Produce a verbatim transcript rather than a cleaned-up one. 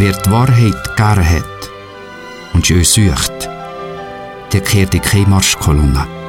Wer die Wahrheit gern hat und schön sucht, der kehrt in keine Marschkolonne.